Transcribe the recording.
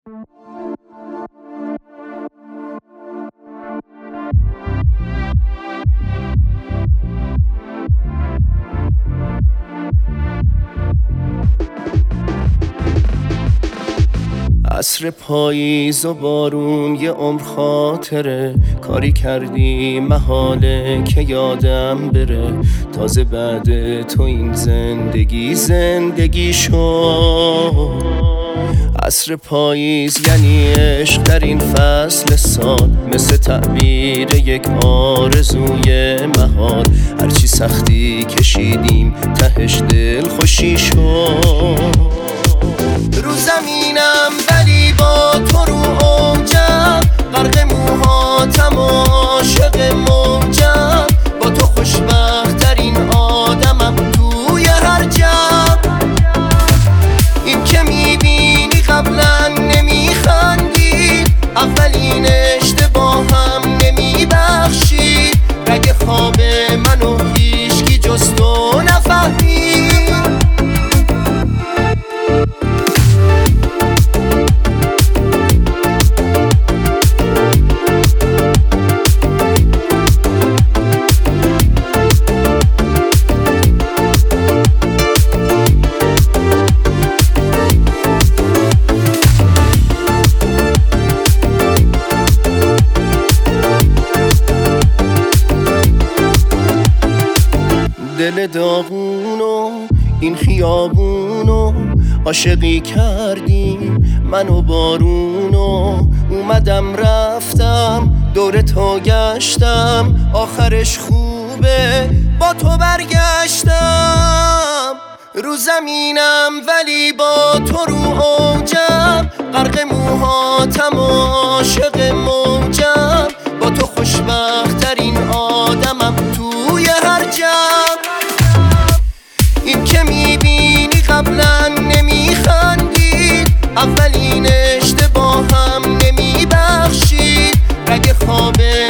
عصر پاییز و بارون یه عمر خاطره، کاری کردی محاله که یادم بره. تازه بعد تو این زندگی شد. عصر پاییز یعنی عشق در این فصل سال، مثل تعبیر یک آرزوی محال. هرچی سختی کشیدیم تهش دل خوشی شد. رو زمینم ولی با تو رو اوجم، غرق موهاتم عاشق موجم. با تو خوشبخت ترین آدمم توی هر جمع. این که میبینی قبلا نمیخندی، اولین اشتباهم نمیبخشی. رگ خواب منو هیچکی جز تو نفهمید. دل داغونو این خیابونو عاشقی کردیم، من و بارونو. اومدم رفتم دور تو گشتم، آخرش خوبه با تو برگشتم. رو زمینم ولی با تو رو اوجم، غرق موهاتم عاشق موجم. با تو خوشبخت ترین آدمم توی هر جمع. این که میبینی قبلا نمیخندید، اولین اشتباهم نمیبخشید. رگ خواب